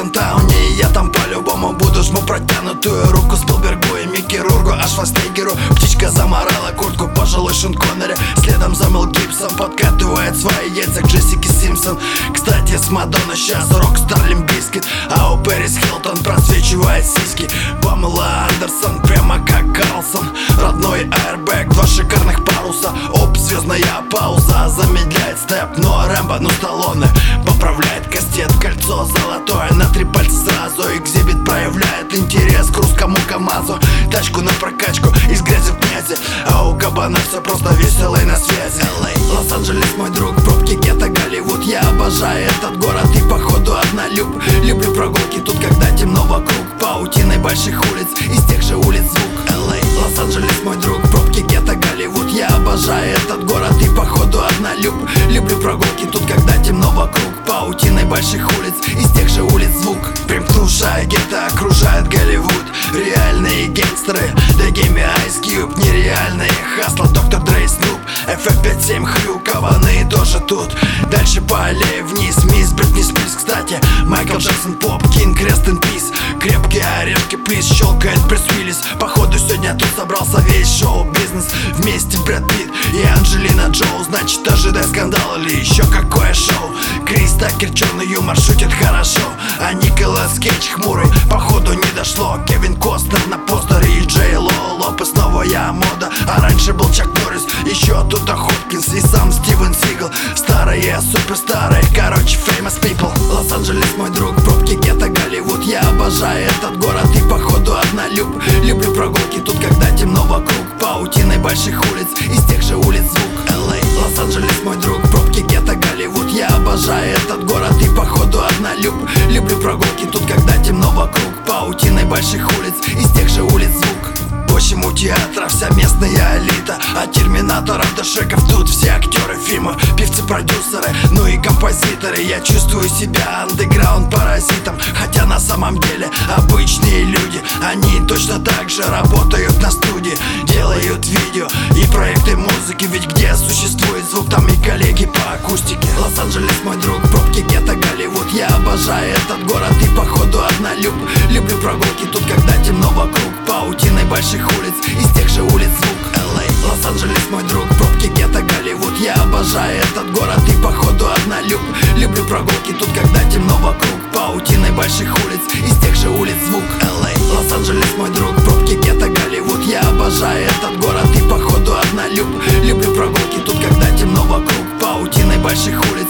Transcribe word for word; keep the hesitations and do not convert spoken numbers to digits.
Хиддентауне, и я там по-любому буду. Жму протянутую руку Спилбергу и Микки Рургу, аж Шварценеггеру. Птичка заморала куртку, пожилой Шон Коннери. Следом за Мел Гибсон подкатывает свои яйца к Джессике Симпсон. Кстати, с Мадонной сейчас Рокстар Лимп Бизкит, а у Пэрис Хилтон просвечивает сиськи. Памела Андерсон прямо как Карлсон. Родной аэрбэк, два шикарных паруса. Оп, звездная пауза, замедляет степ. Но Рэмбо, ну Сталлоне поправляет кастет. Кольцо золотое на три пальца сразу. Экзибит проявляет интерес к русскому КамАЗу. Тачку на прокачку из грязи в князи, а у кабана все просто весело и на связи. Лос-Анджелес мой друг, пробки гетто Голливуд. Я обожаю этот город и походу однолюб. Люблю прогулки тут, когда темно вокруг. Паутиной больших улиц, из тех же улиц звук. эл эй, Лос-Анджелес мой друг, пробки гетто Голливуд. Я обожаю этот город и походу однолюб. Люблю прогулки тут, когда темно вокруг. Паутиной больших улиц, из тех же улиц звук. Примкнувшая гетто окружает Голливуд. Реальные гангстеры, да гейми Ice Cube. Нереальные хасла, доктор Дрей, Снуп, эф эф пять семь, Хрю, Каваны тоже тут. Дальше по аллее вниз, мисс Бритни Спирс. Кстати, Майкл Джексон, Поп, Кинг, Рест ин Пис. Крепкие орешки, плиз, щелкает Брюс Уиллис. Походу сегодня тут собрался весь шоу-бизнес. Вместе Брэд Питт и Анджелина Джоу. Значит, ожидай скандал или еще какое шоу. Крис Такер, черный юмор, шутит хорошо, а Николас Кейдж хмурый, походу не дошло. Кевин Костнер на постере и Джей Ло. Лопес, новая мода, а раньше был Чак Норрис. Еще тут Хопкинс и сам Стивен Сигал. Старые, суперстарые, короче, famous people. Лос-Анджелес мой друг, пробки гетто Голливуд. Я обожаю этот город и походу однолюб. Люблю прогулки тут, когда темно вокруг. Паутиной больших улиц, из тех же улиц звук. эл эй, Лос-Анджелес мой друг, пробки гетто Голливуд. Я обожаю этот город и походу однолюб. Люблю прогулки тут, когда темно вокруг. Паутиной больших улиц, из тех же улиц звук. Почему театра вся местная элита? От терминаторов до шеков тут все актеры фильма, певцы, продюсеры, ну и композиторы. Я чувствую себя андеграунд-паразитом, хотя на самом деле обычные люди. Они точно так же работают на студии, делают видео и проекты музыки. Ведь где существует звук, там и коллеги по акустике. Лос-Анджелес мой друг, пробки гетто Голливуд. Я обожаю этот город и походу однолюб. Люблю прогулки тут, когда темно вокруг. Паутиной больших улиц, из тех же улиц звук. эл эй, Лос-Анджелес мой друг, пробки гетто Голливуд. Я обожаю этот город и походу однолюб. Люблю прогулки тут, когда темно вокруг. Паутиной больших улиц, из тех же улиц звук. эл эй, Лос-Анджелес мой друг, пробки гетто Голливуд. Я обожаю этот город и походу однолюб. Люблю прогулки тут, когда темно вокруг. Паутиной больших улиц,